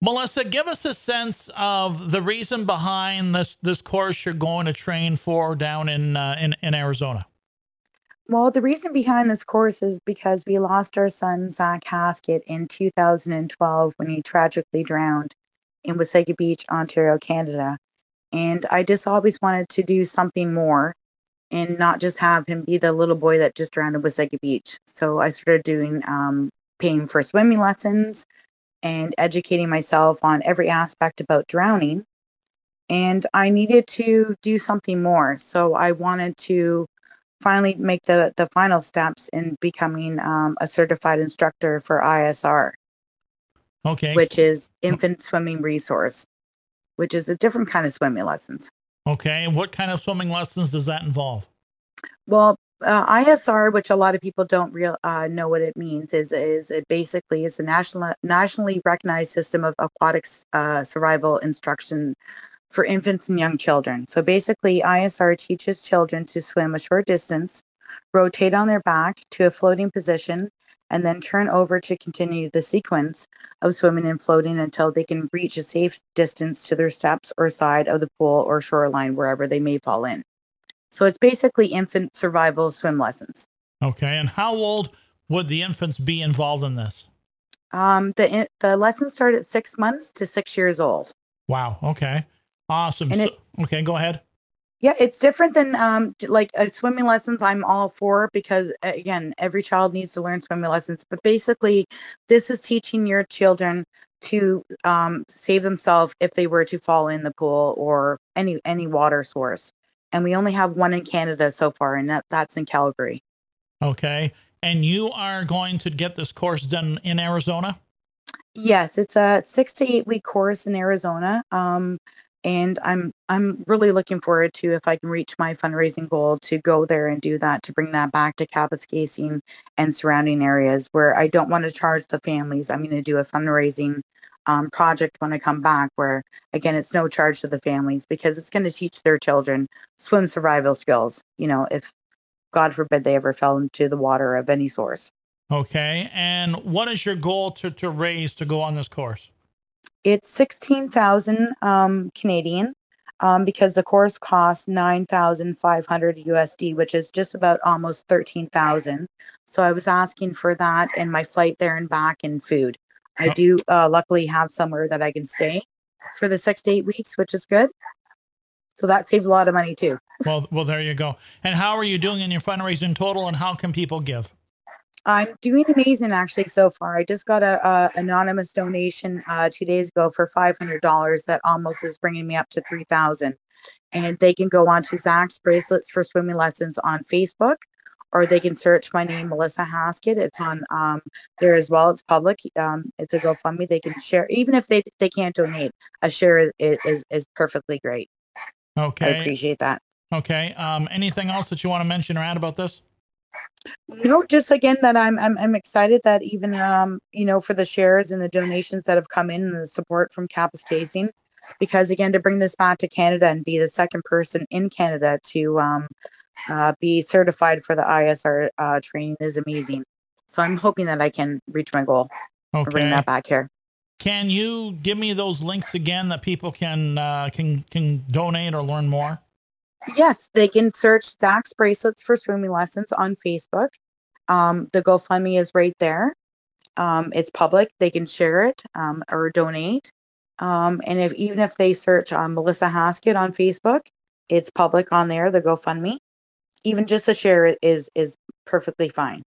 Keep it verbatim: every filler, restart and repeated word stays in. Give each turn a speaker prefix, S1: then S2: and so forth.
S1: Melissa, give us a sense of the reason behind this this course you're going to train for down in uh, in in Arizona.
S2: Well, the reason behind this course is because we lost our son, Zach Haskett, in two thousand twelve when he tragically drowned in Wasaga Beach, Ontario, Canada. And I just always wanted to do something more and not just have him be the little boy that just drowned in Wasaga Beach. So I started doing um, paying for swimming lessons and educating myself on every aspect about drowning. And I needed to do something more. So I wanted to finally make the the final steps in becoming um, a certified instructor for I S R,
S1: Okay.
S2: which is Infant Swimming Resource, which is a different kind of swimming lessons.
S1: Okay. And what kind of swimming lessons does that involve?
S2: Well, uh, I S R, which a lot of people don't real uh, know what it means, is is it basically is a national nationally recognized system of aquatic uh, survival instruction for infants and young children. So basically, I S R teaches children to swim a short distance, rotate on their back to a floating position, and then turn over to continue the sequence of swimming and floating until they can reach a safe distance to their steps or side of the pool or shoreline, wherever they may fall in. So it's basically infant survival swim lessons.
S1: Okay. And how old would the infants be involved in this?
S2: Um, the the lessons start at six months to six years old.
S1: Wow. Okay. Awesome.
S2: And
S1: So,
S2: it
S1: okay, go ahead.
S2: Yeah, it's different than um like uh, swimming lessons. I'm all for because uh, again, every child needs to learn swimming lessons. But basically, this is teaching your children to um, save themselves if they were to fall in the pool or any any water source. And we only have one in Canada so far, and that, that's in Calgary.
S1: Okay. And you are going to get this course done in Arizona?
S2: Yes, it's a six to eight week course in Arizona. Um, and I'm I'm really looking forward to if I can reach my fundraising goal to go there and do that to bring that back to Kapuskasing and surrounding areas where I don't want to charge the families. I'm going to do a fundraising um, project when I come back where again it's no charge to the families because it's going to teach their children swim survival skills. You know, if God forbid they ever fell into the water of any source.
S1: Okay. And what is your goal to, to raise to go on this course?
S2: It's sixteen thousand um, Canadian um, because the course costs nine thousand five hundred U S D, which is just about almost thirteen thousand. So I was asking for that and my flight there and back and food. I
S1: Oh,
S2: do uh, luckily have somewhere that I can stay for the six to eight weeks, which is good. So that saves a lot of money too.
S1: well, well, there you go. And how are you doing in your fundraising total and how can people give?
S2: I'm doing amazing actually so far. I just got a, a anonymous donation uh, two days ago for five hundred dollars that almost is bringing me up to three thousand. And they can go on to Zach's Bracelets for Swimming Lessons on Facebook, or they can search my name, Melissa Haskett. It's on um, there as well. It's public. Um, it's a GoFundMe. They can share, even if they, they can't donate. A share is, is is perfectly great. I
S1: Okay.
S2: appreciate that.
S1: Okay. Um, anything else that you want to mention or add about this?
S2: No, just again that I'm I'm I'm excited that even um you know for the shares and the donations that have come in and the support from Kapuskasing, because again to bring this back to Canada and be the second person in Canada to um uh, be certified for the I S R uh, training is amazing. So I'm hoping that I can reach my goal and bring that
S1: Okay.
S2: back here.
S1: Can you give me those links again that people can uh, can can donate or learn more?
S2: Yes, they can search Zach's Bracelets for Swimming Lessons on Facebook. Um, the GoFundMe is right there. Um, it's public. They can share it um, or donate. Um, and if even if they search on Melissa Haskett on Facebook, it's public on there. The GoFundMe, even just a share is is perfectly fine.